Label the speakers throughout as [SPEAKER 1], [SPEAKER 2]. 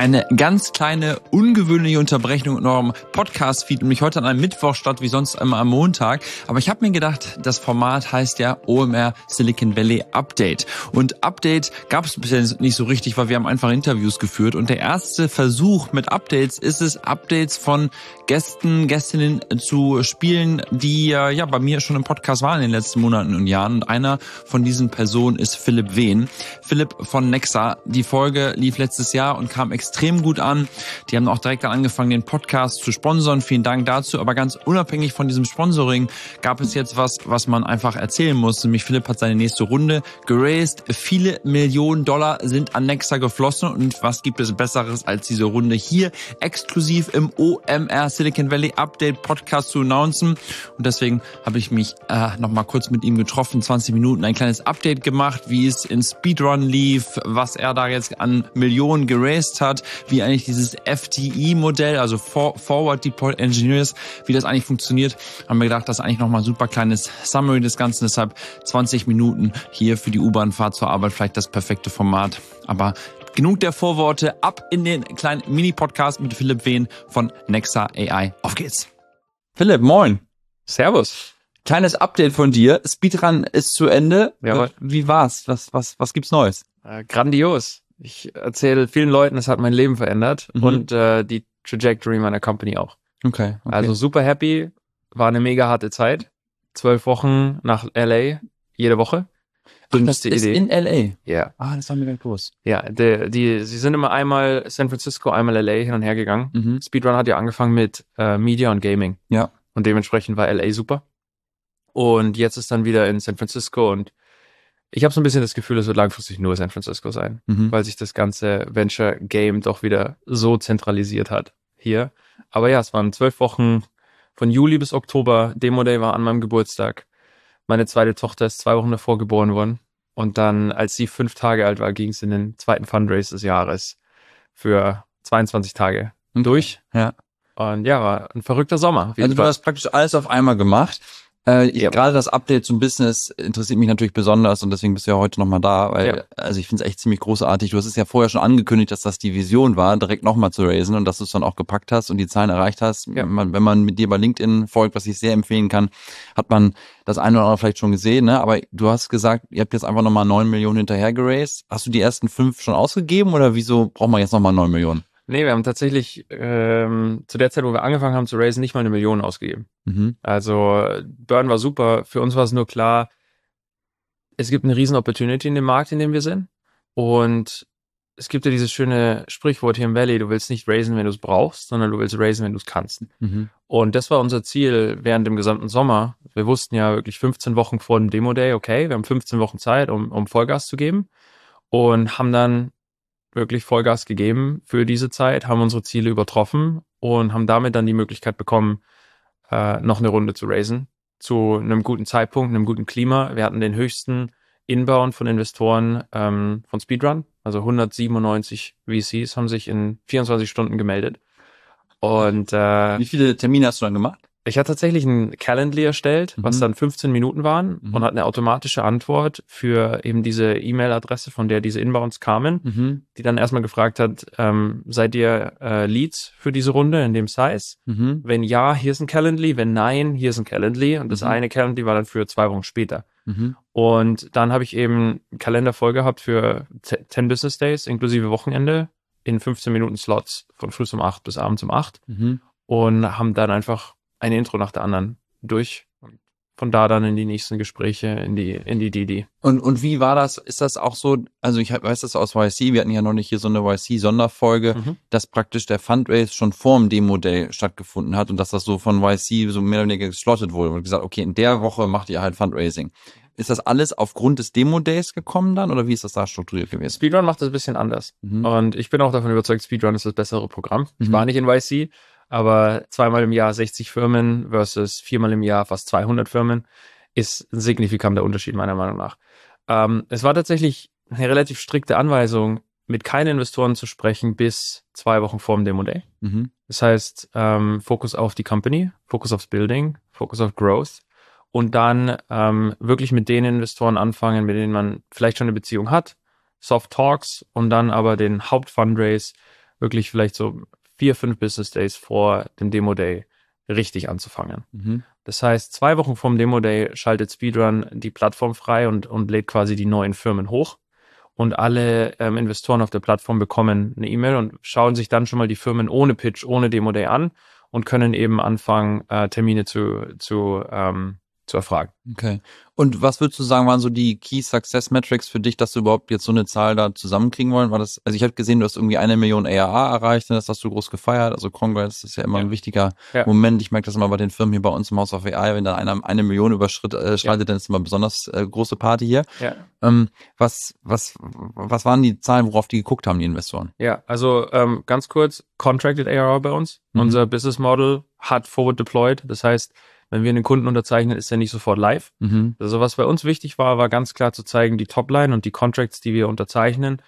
[SPEAKER 1] Eine ganz kleine, ungewöhnliche Unterbrechung in eurem Podcast-Feed, nämlich heute an einem Mittwoch statt wie sonst immer am Montag. Aber ich habe mir gedacht, das Format heißt ja OMR Silicon Valley Update. Und Update gab es bisher nicht so richtig, weil wir haben einfach Interviews geführt. Und der erste Versuch mit Updates ist es, Updates von Gästen, Gästinnen zu spielen, die ja bei mir schon im Podcast waren in den letzten Monaten und Jahren. Und einer von diesen Personen ist Philipp Wehn. Philipp von Nexa. Die Folge lief letztes Jahr und kam extrem gut an. Die haben auch direkt dann angefangen, den Podcast zu sponsern. Vielen Dank dazu. Aber ganz unabhängig von diesem Sponsoring gab es jetzt was man einfach erzählen muss. Nämlich Philipp hat seine nächste Runde geraced. Viele Millionen Dollar sind an Nexa geflossen. Und was gibt es Besseres als diese Runde hier exklusiv im OMR Silicon Valley Update Podcast zu announcen? Und deswegen habe ich mich nochmal kurz mit ihm getroffen. 20 Minuten ein kleines Update gemacht, wie es in Speedrun lief, was er da jetzt an Millionen geraced hat, wie eigentlich dieses FDE-Modell, also Forward Deployed Engineers, wie das eigentlich funktioniert. Haben wir gedacht, das ist eigentlich nochmal ein super kleines Summary des Ganzen. Deshalb 20 Minuten hier für die U-Bahn-Fahrt zur Arbeit, vielleicht das perfekte Format. Aber genug der Vorworte, ab in den kleinen Mini-Podcast mit Philipp Wehn von Nexa AI. Auf geht's. Philipp, moin.
[SPEAKER 2] Servus.
[SPEAKER 1] Kleines Update von dir. Speedrun ist zu Ende.
[SPEAKER 2] Jawohl.
[SPEAKER 1] Wie war's? Was gibt's Neues?
[SPEAKER 2] Grandios. Ich erzähle vielen Leuten, es hat mein Leben verändert und die Trajectory meiner Company auch.
[SPEAKER 1] Okay.
[SPEAKER 2] Also super happy. War eine mega harte Zeit. 12 Wochen nach LA, jede Woche.
[SPEAKER 1] Das ist in LA?
[SPEAKER 2] Ja.
[SPEAKER 1] Ah, das war mir ganz groß.
[SPEAKER 2] Ja, sie sind immer einmal San Francisco, einmal LA hin und her gegangen. Speedrun hat ja angefangen mit Media und Gaming.
[SPEAKER 1] Ja.
[SPEAKER 2] Und dementsprechend war LA super. Und jetzt ist dann wieder in San Francisco und ich habe so ein bisschen das Gefühl, es wird langfristig nur San Francisco sein, weil sich das ganze Venture-Game doch wieder so zentralisiert hat hier. Aber ja, es waren 12 Wochen von Juli bis Oktober. Demo Day war an meinem Geburtstag. Meine zweite Tochter ist 2 Wochen davor geboren worden. Und dann, als sie 5 Tage alt war, ging es in den zweiten Fundraise des Jahres für 22 Tage durch.
[SPEAKER 1] Ja.
[SPEAKER 2] Und ja, war ein verrückter Sommer.
[SPEAKER 1] Also du hast praktisch alles auf einmal gemacht. Gerade das Update zum Business interessiert mich natürlich besonders und deswegen bist du ja heute nochmal da, weil also ich finde es echt ziemlich großartig. Du hast es ja vorher schon angekündigt, dass das die Vision war, direkt nochmal zu raisen und dass du es dann auch gepackt hast und die Zahlen erreicht hast. Ja. Wenn man mit dir bei LinkedIn folgt, was ich sehr empfehlen kann, hat man das eine oder andere vielleicht schon gesehen, ne? Aber du hast gesagt, ihr habt jetzt einfach nochmal 9 Millionen hinterher geraced. Hast du die ersten 5 schon ausgegeben oder wieso braucht man jetzt nochmal 9 Millionen?
[SPEAKER 2] Nee, wir haben tatsächlich zu der Zeit, wo wir angefangen haben zu raisen, nicht mal 1 Million ausgegeben. Also Burn war super. Für uns war es nur klar, es gibt eine riesen Opportunity in dem Markt, in dem wir sind. Und es gibt ja dieses schöne Sprichwort hier im Valley, du willst nicht raisen, wenn du es brauchst, sondern du willst raisen, wenn du es kannst. Und das war unser Ziel während dem gesamten Sommer. Wir wussten ja wirklich 15 Wochen vor dem Demo-Day, okay, wir haben 15 Wochen Zeit, um Vollgas zu geben. Und haben dann wirklich Vollgas gegeben für diese Zeit, haben unsere Ziele übertroffen und haben damit dann die Möglichkeit bekommen, noch eine Runde zu raisen. Zu einem guten Zeitpunkt, einem guten Klima. Wir hatten den höchsten Inbound von Investoren von Speedrun. Also 197 VCs haben sich in 24 Stunden gemeldet. Und
[SPEAKER 1] wie viele Termine hast du dann gemacht?
[SPEAKER 2] Ich hatte tatsächlich ein Calendly erstellt, was dann 15 Minuten waren und hat eine automatische Antwort für eben diese E-Mail-Adresse, von der diese Inbounds kamen, die dann erstmal gefragt hat, seid ihr Leads für diese Runde in dem Size? Wenn ja, hier ist ein Calendly, wenn nein, hier ist ein Calendly und das eine Calendly war dann für 2 Wochen später. Und dann habe ich eben einen Kalender voll gehabt für 10 Business Days inklusive Wochenende in 15 Minuten Slots von früh um 8 bis abends um 8 und haben dann einfach eine Intro nach der anderen durch und von da dann in die nächsten Gespräche, in die DD.
[SPEAKER 1] Und wie war das? Ist das auch so, also ich weiß das aus YC, wir hatten ja noch nicht hier so eine YC-Sonderfolge, dass praktisch der Fundraise schon vor dem Demo-Day stattgefunden hat und dass das so von YC so mehr oder weniger geslottet wurde und gesagt, okay, in der Woche macht ihr halt Fundraising. Ist das alles aufgrund des Demo-Days gekommen dann oder wie ist das da strukturiert gewesen?
[SPEAKER 2] Speedrun macht das ein bisschen anders und ich bin auch davon überzeugt, Speedrun ist das bessere Programm. Ich war nicht in YC, aber 2-mal im Jahr 60 Firmen versus 4-mal im Jahr fast 200 Firmen ist ein signifikanter Unterschied meiner Meinung nach. Es war tatsächlich eine relativ strikte Anweisung, mit keinen Investoren zu sprechen bis 2 Wochen vor dem Demo Day. Das heißt, Fokus auf die Company, Fokus aufs Building, Fokus auf Growth und dann wirklich mit den Investoren anfangen, mit denen man vielleicht schon eine Beziehung hat, Soft Talks und dann aber den Hauptfundraise wirklich vielleicht so 4-5 Business Days vor dem Demo Day richtig anzufangen. Das heißt, 2 Wochen vom Demo Day schaltet Speedrun die Plattform frei und lädt quasi die neuen Firmen hoch. Und alle Investoren auf der Plattform bekommen eine E-Mail und schauen sich dann schon mal die Firmen ohne Pitch, ohne Demo Day an und können eben anfangen, Termine zu erfragen.
[SPEAKER 1] Okay. Und was würdest du sagen, waren so die Key Success Metrics für dich, dass du überhaupt jetzt so eine Zahl da zusammenkriegen wollen? War das, also ich habe gesehen, du hast irgendwie 1 Million ARR erreicht, das hast du groß gefeiert. Also Congrats, das ist ja immer ein wichtiger Moment. Ich merke das immer bei den Firmen hier bei uns im House of AI, wenn da einer 1 Million schreitet, dann ist immer besonders große Party hier.
[SPEAKER 2] Ja.
[SPEAKER 1] Was waren die Zahlen, worauf die geguckt haben, die Investoren?
[SPEAKER 2] Ja, also ganz kurz, Contracted ARR bei uns. Unser Business Model hat Forward Deployed. Das heißt, wenn wir einen Kunden unterzeichnen, ist er nicht sofort live. Also was bei uns wichtig war ganz klar zu zeigen, die Topline und die Contracts, die wir unterzeichnen,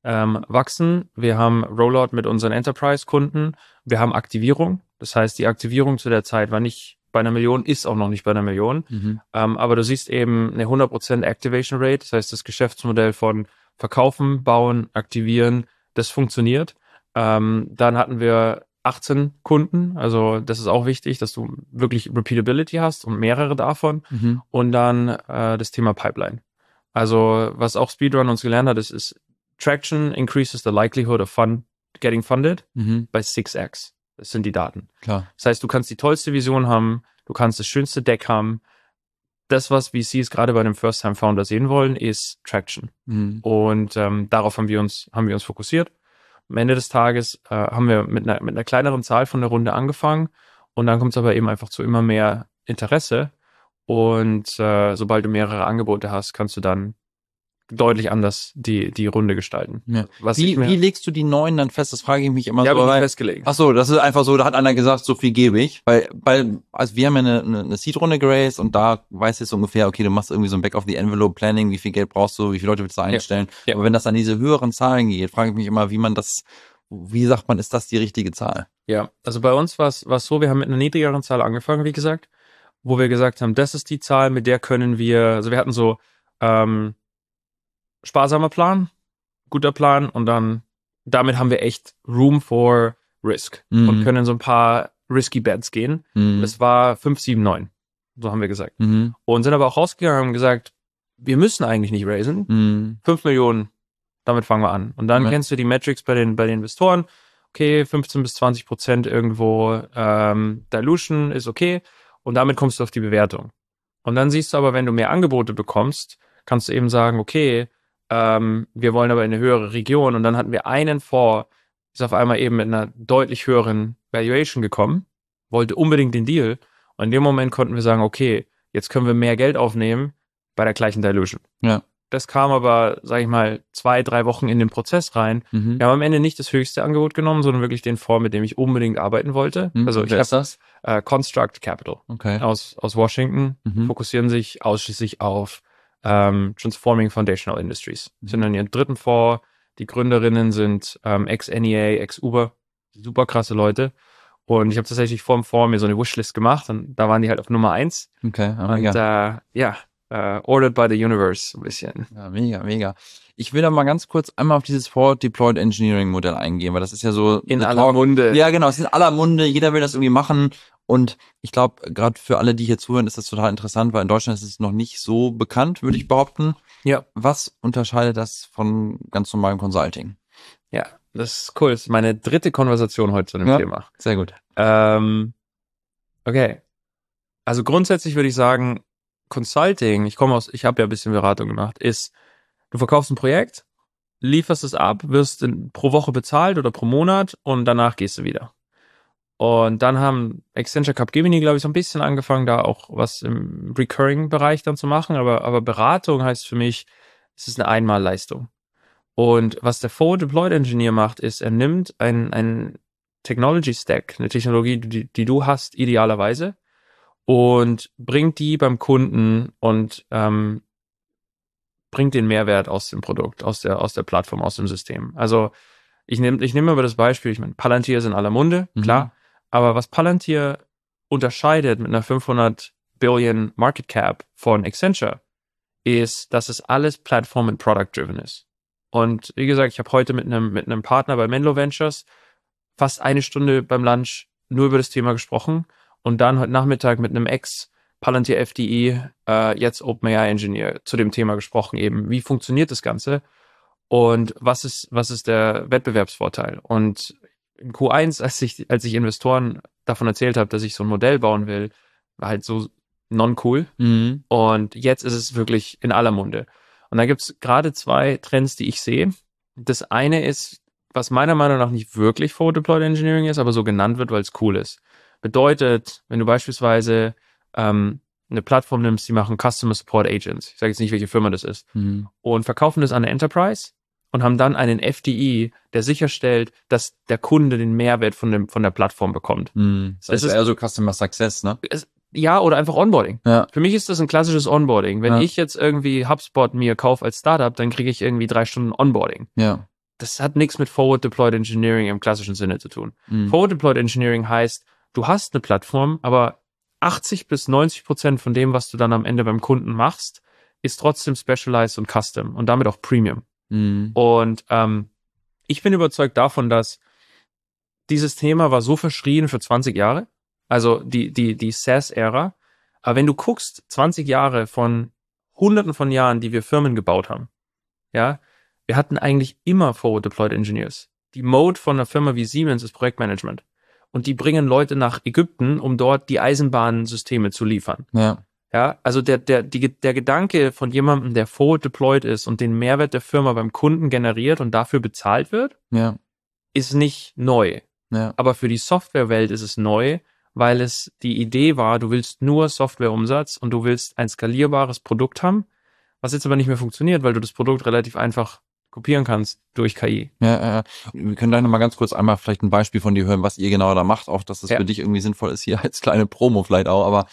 [SPEAKER 2] wachsen. Wir haben Rollout mit unseren Enterprise-Kunden. Wir haben Aktivierung. Das heißt, die Aktivierung zu der Zeit war nicht bei 1 Million, ist auch noch nicht bei 1 Million. Aber du siehst eben eine 100% Activation Rate. Das heißt, das Geschäftsmodell von Verkaufen, Bauen, Aktivieren, das funktioniert. Dann hatten wir 18 Kunden, also das ist auch wichtig, dass du wirklich Repeatability hast und mehrere davon. Und dann das Thema Pipeline. Also was auch Speedrun uns gelernt hat, ist Traction increases the likelihood of getting funded by 6x. Das sind die Daten.
[SPEAKER 1] Klar.
[SPEAKER 2] Das heißt, du kannst die tollste Vision haben, du kannst das schönste Deck haben. Das, was VCs gerade bei einem First-Time-Founder sehen wollen, ist Traction. Und darauf haben wir uns fokussiert. Am Ende des Tages haben wir mit einer kleineren Zahl von der Runde angefangen und dann kommt es aber eben einfach zu immer mehr Interesse und sobald du mehrere Angebote hast, kannst du dann deutlich anders die Runde gestalten.
[SPEAKER 1] Ja. Wie legst du die neuen dann fest? Das frage ich mich immer so.
[SPEAKER 2] Habe ich festgelegt.
[SPEAKER 1] Ach so, das ist einfach so, da hat einer gesagt, so viel gebe ich. Weil also wir haben ja eine Seed-Runde geraced und da weißt du jetzt ungefähr, okay, du machst irgendwie so ein Back-of-the-Envelope-Planning, wie viel Geld brauchst du, wie viele Leute willst du einstellen. Ja. Aber wenn das an diese höheren Zahlen geht, frage ich mich immer, wie sagt man, ist das die richtige Zahl?
[SPEAKER 2] Ja, also bei uns war es so, wir haben mit einer niedrigeren Zahl angefangen, wie gesagt, wo wir gesagt haben, das ist die Zahl, mit der können wir, also wir hatten so sparsamer Plan, guter Plan und dann damit haben wir echt Room for Risk und können so ein paar risky Bets gehen. Das war 5, 7, 9, so haben wir gesagt. Und sind aber auch rausgegangen und haben gesagt, wir müssen eigentlich nicht raisen. 5 Millionen, damit fangen wir an. Und dann kennst du die Metrics bei den Investoren. Okay, 15-20% irgendwo Dilution ist okay und damit kommst du auf die Bewertung. Und dann siehst du aber, wenn du mehr Angebote bekommst, kannst du eben sagen, okay, wir wollen aber in eine höhere Region und dann hatten wir einen Fonds, ist auf einmal eben mit einer deutlich höheren Valuation gekommen, wollte unbedingt den Deal und in dem Moment konnten wir sagen, okay, jetzt können wir mehr Geld aufnehmen bei der gleichen Dilution.
[SPEAKER 1] Ja.
[SPEAKER 2] Das kam aber, sag ich mal, 2-3 Wochen in den Prozess rein. Wir haben am Ende nicht das höchste Angebot genommen, sondern wirklich den Fonds, mit dem ich unbedingt arbeiten wollte. Also
[SPEAKER 1] wer ist das?
[SPEAKER 2] Construct Capital aus Washington, fokussieren sich ausschließlich auf Transforming Foundational Industries. Sind in ihren 3. Fonds. Die Gründerinnen sind ex-NEA, ex-Uber. Super krasse Leute. Und ich habe tatsächlich vor dem Fonds mir so eine Wishlist gemacht und da waren die halt auf Nummer 1.
[SPEAKER 1] Okay.
[SPEAKER 2] Und ordered by the universe ein bisschen.
[SPEAKER 1] Ja, mega. Ich will da mal ganz kurz einmal auf dieses Forward Deployed Engineering Modell eingehen, weil das ist ja so
[SPEAKER 2] in aller Munde.
[SPEAKER 1] Ja, genau, es ist in aller Munde, jeder will das irgendwie machen und ich glaube, gerade für alle, die hier zuhören, ist das total interessant, weil in Deutschland ist es noch nicht so bekannt, würde ich behaupten.
[SPEAKER 2] Ja.
[SPEAKER 1] Was unterscheidet das von ganz normalem Consulting?
[SPEAKER 2] Ja, das ist cool. Das ist meine 3. Konversation heute zu dem Thema.
[SPEAKER 1] Sehr gut.
[SPEAKER 2] Okay. Also grundsätzlich würde ich sagen, Consulting, ich habe ja ein bisschen Beratung gemacht, ist, du verkaufst ein Projekt, lieferst es ab, wirst pro Woche bezahlt oder pro Monat und danach gehst du wieder. Und dann haben Accenture Capgemini, glaube ich, so ein bisschen angefangen, da auch was im Recurring-Bereich dann zu machen, aber Beratung heißt für mich, es ist eine Einmalleistung. Und was der Forward Deployed Engineer macht, ist, er nimmt ein Technology Stack, eine Technologie, die du hast, idealerweise, und bringt die beim Kunden und bringt den Mehrwert aus dem Produkt, aus der Plattform, aus dem System. Also ich nehme aber das Beispiel, ich meine, Palantir ist in aller Munde, klar, aber was Palantir unterscheidet mit einer 500 Billion Market Cap von Accenture, ist, dass es alles Platform- und Product-driven ist. Und wie gesagt, ich habe heute mit einem Partner bei Menlo Ventures fast eine Stunde beim Lunch nur über das Thema gesprochen und dann heute Nachmittag mit einem Palantir FDE, jetzt OpenAI Engineer, zu dem Thema gesprochen eben. Wie funktioniert das Ganze und was ist der Wettbewerbsvorteil? Und in Q1, als ich Investoren davon erzählt habe, dass ich so ein Modell bauen will, war halt so non-cool. Und jetzt ist es wirklich in aller Munde. Und da gibt es gerade 2 Trends, die ich sehe. Das eine ist, was meiner Meinung nach nicht wirklich Forward Deployed Engineering ist, aber so genannt wird, weil es cool ist. Bedeutet, wenn du beispielsweise eine Plattform nimmst, die machen Customer Support Agents, ich sage jetzt nicht, welche Firma das ist, und verkaufen das an eine Enterprise und haben dann einen FDE, der sicherstellt, dass der Kunde den Mehrwert von der Plattform bekommt.
[SPEAKER 1] Das ist eher so Customer Success, ne?
[SPEAKER 2] Ja, oder einfach Onboarding.
[SPEAKER 1] Ja.
[SPEAKER 2] Für mich ist das ein klassisches Onboarding. Wenn ich jetzt irgendwie HubSpot mir kaufe als Startup, dann kriege ich irgendwie 3 Stunden Onboarding.
[SPEAKER 1] Ja.
[SPEAKER 2] Das hat nichts mit Forward Deployed Engineering im klassischen Sinne zu tun. Forward Deployed Engineering heißt, du hast eine Plattform, aber 80-90% von dem, was du dann am Ende beim Kunden machst, ist trotzdem specialized und custom und damit auch Premium. Und ich bin überzeugt davon, dass dieses Thema war so verschrien für 20 Jahre, also die SaaS-Ära. Aber wenn du guckst, 20 Jahre von Hunderten von Jahren, die wir Firmen gebaut haben, ja, wir hatten eigentlich immer Forward Deployed Engineers. Die Mode von einer Firma wie Siemens ist Projektmanagement. Und die bringen Leute nach Ägypten, um dort die Eisenbahnsysteme zu liefern.
[SPEAKER 1] Ja.
[SPEAKER 2] Ja, also der Gedanke von jemandem, der forward deployed ist und den Mehrwert der Firma beim Kunden generiert und dafür bezahlt wird, ist nicht neu.
[SPEAKER 1] Ja.
[SPEAKER 2] Aber für die Softwarewelt ist es neu, weil es die Idee war, du willst nur Softwareumsatz und du willst ein skalierbares Produkt haben, was jetzt aber nicht mehr funktioniert, weil du das Produkt relativ einfach kopieren kannst durch KI.
[SPEAKER 1] Ja. Wir können gleich nochmal ganz kurz einmal vielleicht ein Beispiel von dir hören, was ihr genau da macht, auch dass das für dich irgendwie sinnvoll ist, hier als kleine Promo vielleicht auch, aber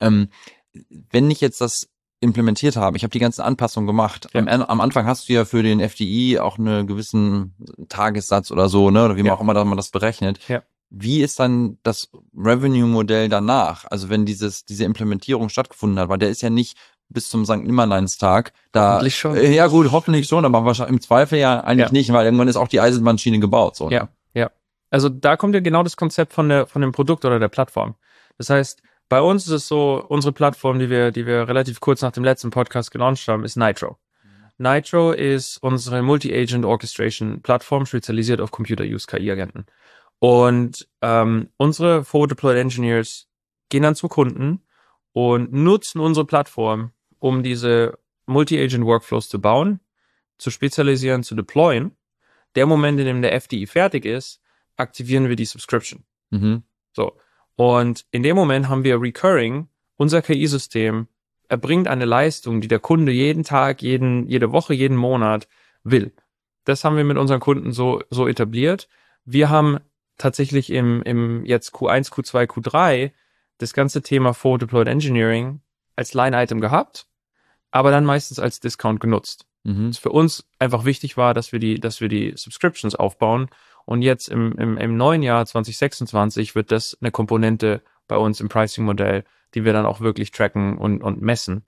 [SPEAKER 1] wenn ich jetzt das implementiert habe, ich habe die ganzen Anpassungen gemacht. Am Anfang hast du ja für den FDI auch einen gewissen Tagessatz oder so, ne, oder wie man auch immer man das berechnet.
[SPEAKER 2] Ja.
[SPEAKER 1] Wie ist dann das Revenue-Modell danach? Also wenn diese Implementierung stattgefunden hat, weil der ist ja nicht bis zum St. Nimmerleinstag da.
[SPEAKER 2] Hoffentlich schon.
[SPEAKER 1] Ja gut, hoffentlich schon, aber wahrscheinlich im Zweifel ja eigentlich nicht, weil irgendwann ist auch die Eisenbahnschiene gebaut. So,
[SPEAKER 2] ja. Also da kommt ja genau das Konzept von dem Produkt oder der Plattform. Das heißt, bei uns ist es so, unsere Plattform, die wir relativ kurz nach dem letzten Podcast gelauncht haben, ist Nitro. Nitro ist unsere Multi-Agent Orchestration Plattform, spezialisiert auf Computer-Use-KI-Agenten. Und unsere Forward Deployed Engineers gehen dann zu Kunden und nutzen unsere Plattform, um diese Multi-Agent Workflows zu bauen, zu spezialisieren, zu deployen. Der Moment, in dem der FDE fertig ist, aktivieren wir die Subscription. So. Und in dem Moment haben wir Recurring, unser KI-System erbringt eine Leistung, die der Kunde jeden Tag, jede Woche, jeden Monat will. Das haben wir mit unseren Kunden so etabliert. Wir haben tatsächlich im jetzt Q1, Q2, Q3 das ganze Thema Forward Deployed Engineering als Line-Item gehabt, aber dann meistens als Discount genutzt. Was für uns einfach wichtig war, dass wir die Subscriptions aufbauen. Und jetzt im neuen Jahr 2026 wird das eine Komponente bei uns im Pricing-Modell, die wir dann auch wirklich tracken und messen.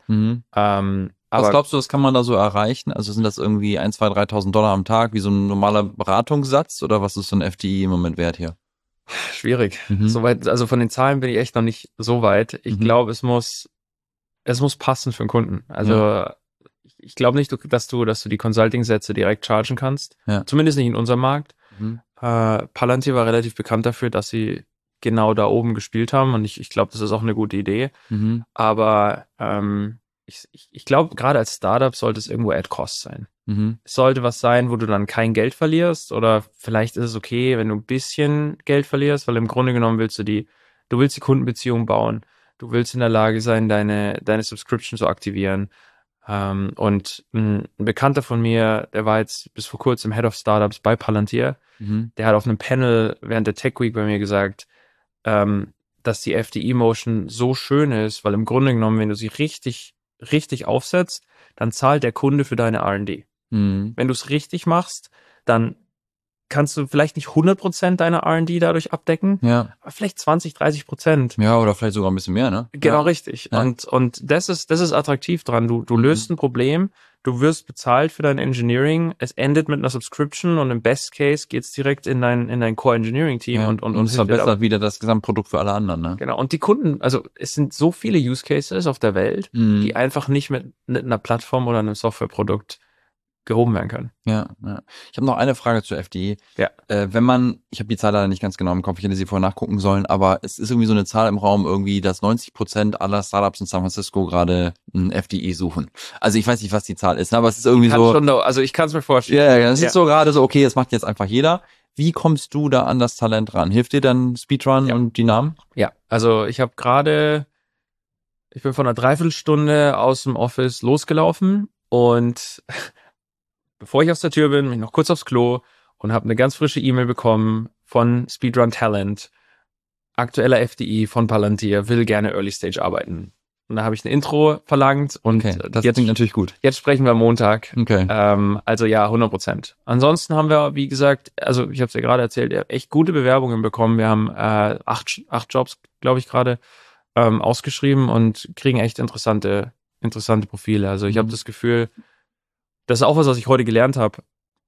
[SPEAKER 1] Was glaubst du, das kann man da so erreichen? Also sind das irgendwie 1.000, 2.000, 3.000 Dollar am Tag, wie so ein normaler Beratungssatz? Oder was ist so ein FDI im Moment wert hier?
[SPEAKER 2] Schwierig. Soweit, also von den Zahlen bin ich echt noch nicht so weit. Ich glaube, es muss passen für den Kunden. Also ich glaube nicht, dass du die Consulting-Sätze direkt chargen kannst. Zumindest nicht in unserem Markt. Palantir war relativ bekannt dafür, dass sie genau da oben gespielt haben und ich glaube, das ist auch eine gute Idee. Aber ich glaube, gerade als Startup sollte es irgendwo at cost sein. Es sollte was sein, wo du dann kein Geld verlierst oder vielleicht ist es okay, wenn du ein bisschen Geld verlierst, weil im Grunde genommen willst du die Kundenbeziehung bauen. Du willst in der Lage sein, deine Subscription zu aktivieren. Und ein Bekannter von mir, der war jetzt bis vor kurzem Head of Startups bei Palantir, der hat auf einem Panel während der Tech Week bei mir gesagt, dass die FDE-Motion so schön ist, weil im Grunde genommen, wenn du sie richtig aufsetzt, dann zahlt der Kunde für deine R&D. Wenn du es richtig machst, dann kannst du vielleicht nicht 100% deiner R&D dadurch abdecken, aber vielleicht 20-30%.
[SPEAKER 1] Ja, oder vielleicht sogar ein bisschen mehr, ne?
[SPEAKER 2] Genau, richtig. Ja. Und das ist attraktiv dran. Du löst ein Problem, du wirst bezahlt für dein Engineering, es endet mit einer Subscription und im Best Case geht's direkt in dein Core Engineering Team
[SPEAKER 1] Ja, und es verbessert wieder das Gesamtprodukt für alle anderen, ne?
[SPEAKER 2] Genau, und die Kunden, also es sind so viele Use Cases auf der Welt, die einfach nicht mit einer Plattform oder einem Softwareprodukt gehoben werden können.
[SPEAKER 1] Ja. Ich habe noch eine Frage zur FDE.
[SPEAKER 2] Ja.
[SPEAKER 1] Ich habe die Zahl leider nicht ganz genau im Kopf, ich hätte sie vorher nachgucken sollen, aber es ist irgendwie so eine Zahl im Raum irgendwie, dass 90% aller Startups in San Francisco gerade ein FDE suchen. Also ich weiß nicht, was die Zahl ist, aber es ist irgendwie so.
[SPEAKER 2] Also ich kann es mir vorstellen.
[SPEAKER 1] Ja, das ist so gerade so, okay, das macht jetzt einfach jeder. Wie kommst du da an das Talent ran? Hilft dir dann Speedrun und die Namen?
[SPEAKER 2] Ja, also ich bin von einer Dreiviertelstunde aus dem Office losgelaufen und bevor ich aus der Tür bin ich noch kurz aufs Klo und habe eine ganz frische E-Mail bekommen von Speedrun Talent. Aktueller FDE von Palantir, will gerne Early Stage arbeiten. Und da habe ich ein Intro verlangt und
[SPEAKER 1] das klingt natürlich gut.
[SPEAKER 2] Jetzt sprechen wir am Montag.
[SPEAKER 1] Okay.
[SPEAKER 2] Also ja, 100%. Ansonsten haben wir, wie gesagt, also ich habe es ja gerade erzählt, echt gute Bewerbungen bekommen. Wir haben 8 Jobs, glaube ich, gerade ausgeschrieben und kriegen echt interessante Profile. Also ich habe das Gefühl, das ist auch was ich heute gelernt habe.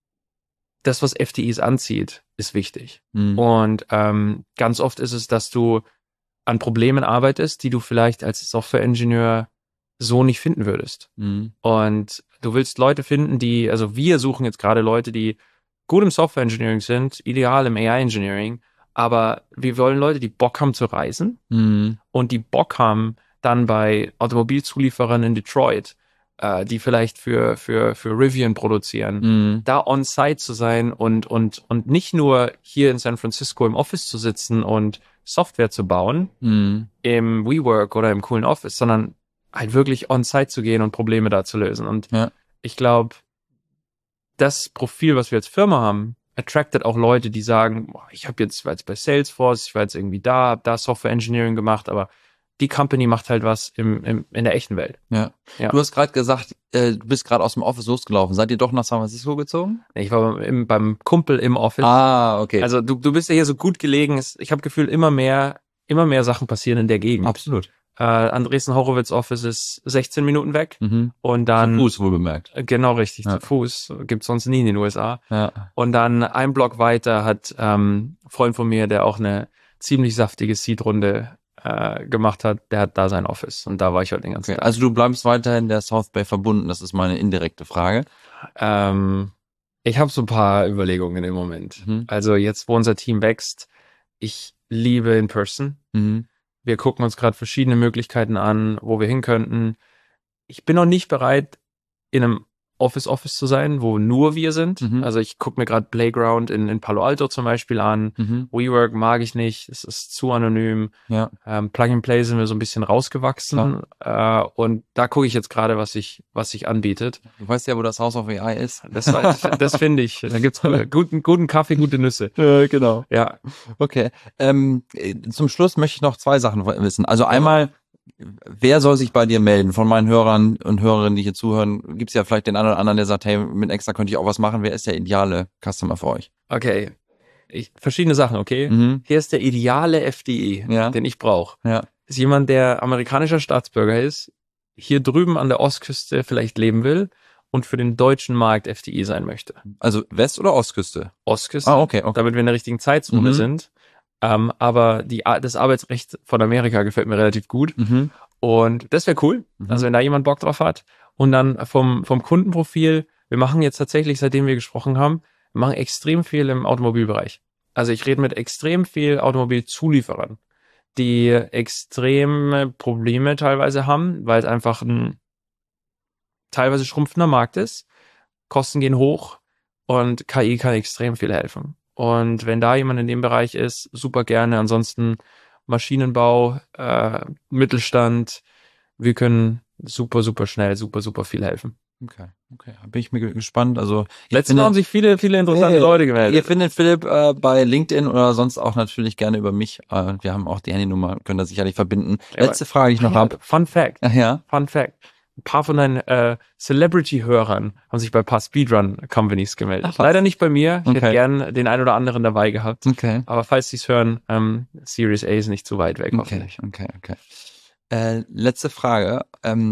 [SPEAKER 2] Das, was FDEs anzieht, ist wichtig. Und ganz oft ist es, dass du an Problemen arbeitest, die du vielleicht als Software-Ingenieur so nicht finden würdest. Und du willst Leute finden, also wir suchen jetzt gerade Leute, die gut im Software-Engineering sind, ideal im AI-Engineering, aber wir wollen Leute, die Bock haben zu reisen und die Bock haben, dann bei Automobilzulieferern in Detroit, die vielleicht für Rivian produzieren, da on-site zu sein und nicht nur hier in San Francisco im Office zu sitzen und Software zu bauen, im WeWork oder im coolen Office, sondern halt wirklich on-site zu gehen und Probleme da zu lösen. Und ich glaube, das Profil, was wir als Firma haben, attracted auch Leute, die sagen, war jetzt bei Salesforce, ich war jetzt irgendwie hab da Software Engineering gemacht, aber die Company macht halt was in der echten Welt.
[SPEAKER 1] Ja. Du hast gerade gesagt, du bist gerade aus dem Office losgelaufen. Seid ihr doch nach San Francisco gezogen?
[SPEAKER 2] Ich war beim Kumpel im Office.
[SPEAKER 1] Ah, okay.
[SPEAKER 2] Also du bist ja hier so gut gelegen. Ich habe Gefühl, immer mehr Sachen passieren in der Gegend.
[SPEAKER 1] Absolut.
[SPEAKER 2] Andresen-Horowitz Office ist 16 Minuten weg. Und dann
[SPEAKER 1] zu Fuß, wohl bemerkt.
[SPEAKER 2] Genau, richtig, zu Fuß. Gibt's sonst nie in den USA.
[SPEAKER 1] Ja.
[SPEAKER 2] Und dann ein Block weiter hat ein Freund von mir, der auch eine ziemlich saftige Seed-Runde gemacht hat, der hat da sein Office. Und da war ich halt den ganzen Tag.
[SPEAKER 1] Also du bleibst weiterhin der South Bay verbunden, das ist meine indirekte Frage.
[SPEAKER 2] Ich habe so ein paar Überlegungen im Moment. Also jetzt, wo unser Team wächst, ich liebe in Person. Wir gucken uns gerade verschiedene Möglichkeiten an, wo wir hin könnten. Ich bin noch nicht bereit, in einem Office zu sein, wo nur wir sind. Also ich gucke mir gerade Playground in Palo Alto zum Beispiel an. WeWork mag ich nicht, es ist zu anonym.
[SPEAKER 1] Ja.
[SPEAKER 2] Plug and Play sind wir so ein bisschen rausgewachsen. Und da gucke ich jetzt gerade, was sich anbietet.
[SPEAKER 1] Du weißt ja, wo das House of AI ist.
[SPEAKER 2] Das finde ich. Da gibt's guten Kaffee, gute Nüsse.
[SPEAKER 1] Genau.
[SPEAKER 2] Ja.
[SPEAKER 1] Okay. Zum Schluss möchte ich noch 2 Sachen wissen. Also einmal, wer soll sich bei dir melden? Von meinen Hörern und Hörerinnen, die hier zuhören, gibt's ja vielleicht den einen oder anderen, der sagt, hey, mit Extra könnte ich auch was machen. Wer ist der ideale Customer für euch?
[SPEAKER 2] Okay. Verschiedene Sachen, okay? Hier ist der ideale FDE, den ich brauche.
[SPEAKER 1] Ja.
[SPEAKER 2] Ist jemand, der amerikanischer Staatsbürger ist, hier drüben an der Ostküste vielleicht leben will und für den deutschen Markt FDE sein möchte.
[SPEAKER 1] Also West- oder Ostküste?
[SPEAKER 2] Ostküste.
[SPEAKER 1] Ah, okay.
[SPEAKER 2] Damit wir in der richtigen Zeitzone sind. Aber das Arbeitsrecht von Amerika gefällt mir relativ gut. Und das wäre cool. Also wenn da jemand Bock drauf hat. Und dann vom Kundenprofil, wir machen jetzt tatsächlich, seitdem wir gesprochen haben, wir machen extrem viel im Automobilbereich. Also ich rede mit extrem viel Automobilzulieferern, die extreme Probleme teilweise haben, weil es einfach ein teilweise schrumpfender Markt ist. Kosten gehen hoch und KI kann extrem viel helfen. Und wenn da jemand in dem Bereich ist, super gerne. Ansonsten Maschinenbau, Mittelstand, wir können super schnell, super viel helfen.
[SPEAKER 1] Okay. Bin ich mir gespannt. Also
[SPEAKER 2] letztes Mal haben sich viele interessante Leute gemeldet.
[SPEAKER 1] Ihr findet Philipp bei LinkedIn oder sonst auch natürlich gerne über mich. Wir haben auch die Handynummer, können das sicherlich verbinden. Letzte Frage, die ich noch habe.
[SPEAKER 2] Fun Fact.
[SPEAKER 1] Ach ja?
[SPEAKER 2] Fun Fact. Ein paar von deinen Celebrity-Hörern haben sich bei ein paar Speedrun-Companies gemeldet.
[SPEAKER 1] Ach,
[SPEAKER 2] leider nicht bei mir. Ich
[SPEAKER 1] Okay.
[SPEAKER 2] hätte gern den einen oder anderen dabei gehabt.
[SPEAKER 1] Okay.
[SPEAKER 2] Aber falls sie es hören, Series A ist nicht zu weit weg, hoffentlich.
[SPEAKER 1] Okay. Letzte Frage.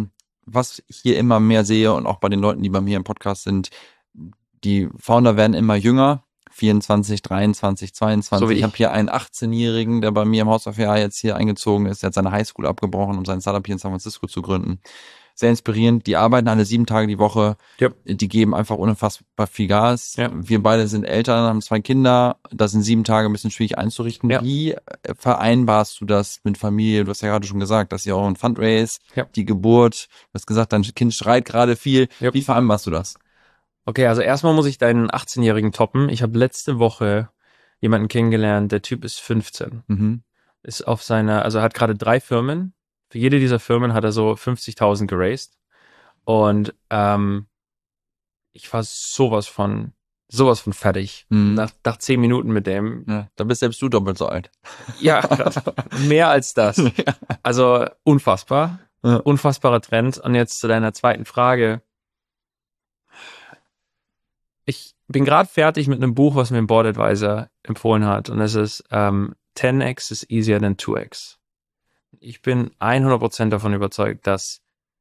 [SPEAKER 1] was ich hier immer mehr sehe und auch bei den Leuten, die bei mir im Podcast sind, die Founder werden immer jünger, 24, 23, 22. So ich habe hier einen 18-Jährigen, der bei mir im House of AI jetzt hier eingezogen ist. Der hat seine Highschool abgebrochen, um sein Startup hier in San Francisco zu gründen. Sehr inspirierend. Die arbeiten alle 7 Tage die Woche. Yep. Die geben einfach unfassbar viel Gas. Yep. Wir beide sind Eltern, haben 2 Kinder. Da sind 7 Tage ein bisschen schwierig einzurichten. Yep. Wie vereinbarst du das mit Familie? Du hast ja gerade schon gesagt, dass ihr auch ein Fundraise, die Geburt. Du hast gesagt, dein Kind schreit gerade viel. Wie vereinbarst du das?
[SPEAKER 2] Okay, also erstmal muss ich deinen 18-Jährigen toppen. Ich habe letzte Woche jemanden kennengelernt, der Typ ist 15. Mhm. Ist auf seiner, also hat gerade 3 Firmen. Für jede dieser Firmen hat er so 50.000 geraced. Und ich war sowas von fertig. Mhm. Nach 10 Minuten mit dem.
[SPEAKER 1] Ja, da bist selbst du doppelt so alt.
[SPEAKER 2] Ja, mehr als das. Ja. Also unfassbar. Ja. Unfassbarer Trend. Und jetzt zu deiner zweiten Frage. Ich bin gerade fertig mit einem Buch, was mir ein Board Advisor empfohlen hat. Und es ist 10x is easier than 2x. Ich bin 100% davon überzeugt, dass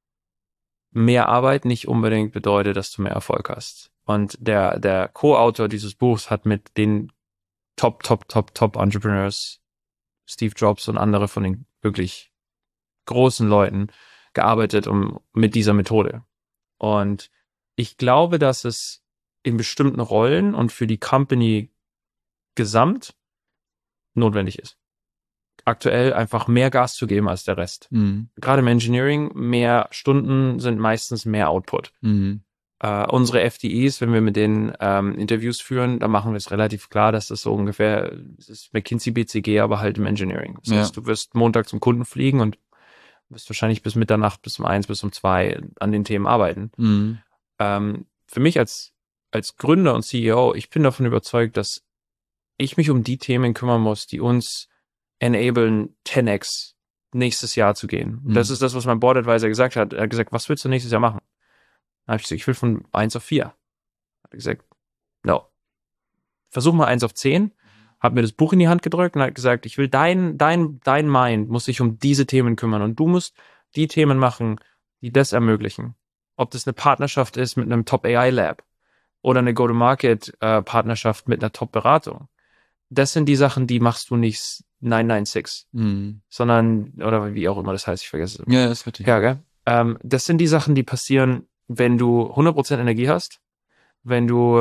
[SPEAKER 2] mehr Arbeit nicht unbedingt bedeutet, dass du mehr Erfolg hast. Und der Co-Autor dieses Buchs hat mit den Top Entrepreneurs, Steve Jobs und andere von den wirklich großen Leuten gearbeitet mit dieser Methode. Und ich glaube, dass es in bestimmten Rollen und für die Company gesamt notwendig ist. Aktuell einfach mehr Gas zu geben als der Rest. Mhm. Gerade im Engineering, mehr Stunden sind meistens mehr Output. Mhm. Unsere FDEs, wenn wir mit denen Interviews führen, da machen wir es relativ klar, dass das so ungefähr, es ist McKinsey BCG, aber halt im Engineering. Das heißt, du wirst Montag zum Kunden fliegen und wirst wahrscheinlich bis Mitternacht, bis um 1, bis um 2 an den Themen arbeiten. Mhm. Für mich als Gründer und CEO, ich bin davon überzeugt, dass ich mich um die Themen kümmern muss, die uns enablen, 10x nächstes Jahr zu gehen. Mhm. Das ist das, was mein Board Advisor gesagt hat. Er hat gesagt, was willst du nächstes Jahr machen? Dann habe ich gesagt, ich will von 1 auf 4. Hat er gesagt, no. Versuch mal 1 auf 10. Hat mir das Buch in die Hand gedrückt und hat gesagt, ich will dein Mind muss sich um diese Themen kümmern und du musst die Themen machen, die das ermöglichen. Ob das eine Partnerschaft ist mit einem Top AI Lab oder eine Go-to-Market-Partnerschaft mit einer Top-Beratung. Das sind die Sachen, die machst du nicht 996, sondern, oder wie auch immer das heißt, ich vergesse es.
[SPEAKER 1] Ja, das ist richtig.
[SPEAKER 2] Ja, gell? Das sind die Sachen, die passieren, wenn du 100% Energie hast, wenn du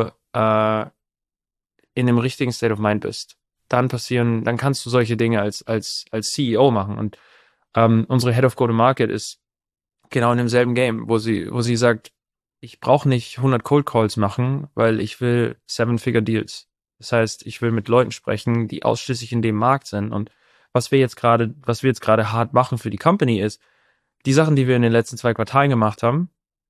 [SPEAKER 2] in dem richtigen State of Mind bist. Dann kannst du solche Dinge als CEO machen. Und unsere Head of Go-to-Market ist genau in demselben Game, wo sie sagt, ich brauche nicht 100 Cold Calls machen, weil ich will 7-Figure Deals. Das heißt, ich will mit Leuten sprechen, die ausschließlich in dem Markt sind. Und was wir jetzt gerade hart machen für die Company ist, die Sachen, die wir in den letzten 2 Quartalen gemacht haben,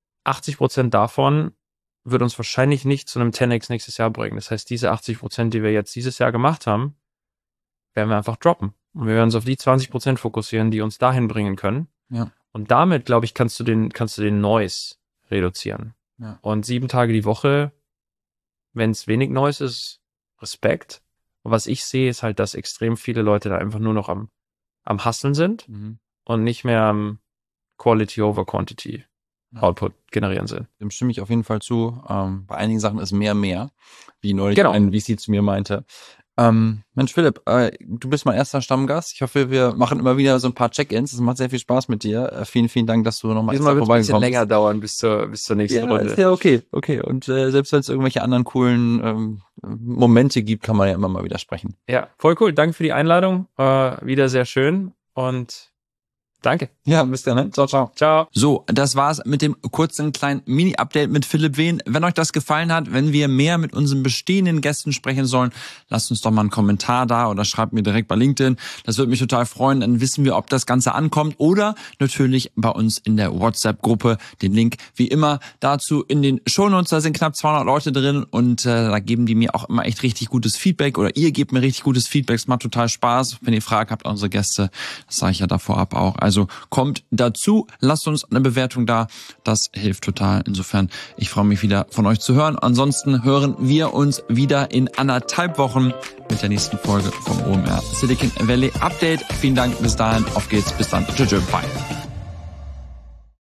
[SPEAKER 2] 80% davon wird uns wahrscheinlich nicht zu einem 10x nächstes Jahr bringen. Das heißt, diese 80%, die wir jetzt dieses Jahr gemacht haben, werden wir einfach droppen. Und wir werden uns auf die 20% fokussieren, die uns dahin bringen können. Ja. Und damit, glaube ich, kannst du den Noise reduzieren. Ja. Und 7 Tage die Woche, wenn es wenig Noise ist, Respekt. Und was ich sehe, ist halt, dass extrem viele Leute da einfach nur noch am Hustlen sind und nicht mehr am Quality over Quantity Output generieren sind.
[SPEAKER 1] Dem stimme ich auf jeden Fall zu. Bei einigen Sachen ist mehr, wie neulich ein VC zu mir meinte. Mensch, Philipp, du bist mein erster Stammgast. Ich hoffe, wir machen immer wieder so ein paar Check-ins. Es macht sehr viel Spaß mit dir. Vielen, vielen Dank, dass du nochmal
[SPEAKER 2] extra vorbeigekommen bist. Ein bisschen länger dauern bis zur nächsten Runde.
[SPEAKER 1] Ist ja okay. Und selbst wenn es irgendwelche anderen coolen Momente gibt, kann man ja immer mal wieder sprechen.
[SPEAKER 2] Ja, voll cool. Danke für die Einladung. Wieder sehr schön und danke.
[SPEAKER 1] Ja, bis dann. Ne? Ciao, ciao.
[SPEAKER 2] Ciao.
[SPEAKER 1] So, das war's mit dem kurzen kleinen Mini-Update mit Philipp Wehn. Wenn euch das gefallen hat, wenn wir mehr mit unseren bestehenden Gästen sprechen sollen, lasst uns doch mal einen Kommentar da oder schreibt mir direkt bei LinkedIn. Das würde mich total freuen. Dann wissen wir, ob das Ganze ankommt oder natürlich bei uns in der WhatsApp-Gruppe. Den Link wie immer dazu in den Shownotes. Da sind knapp 200 Leute drin und da geben die mir auch immer echt richtig gutes Feedback oder ihr gebt mir richtig gutes Feedback. Es macht total Spaß. Wenn ihr Fragen habt, unsere Gäste, das sage ich ja davor ab auch. Also kommt dazu, lasst uns eine Bewertung da, das hilft total. Insofern, ich freue mich wieder von euch zu hören. Ansonsten hören wir uns wieder in 1,5 Wochen mit der nächsten Folge vom OMR Silicon Valley Update. Vielen Dank, bis dahin, auf geht's, bis dann, tschüss, bye.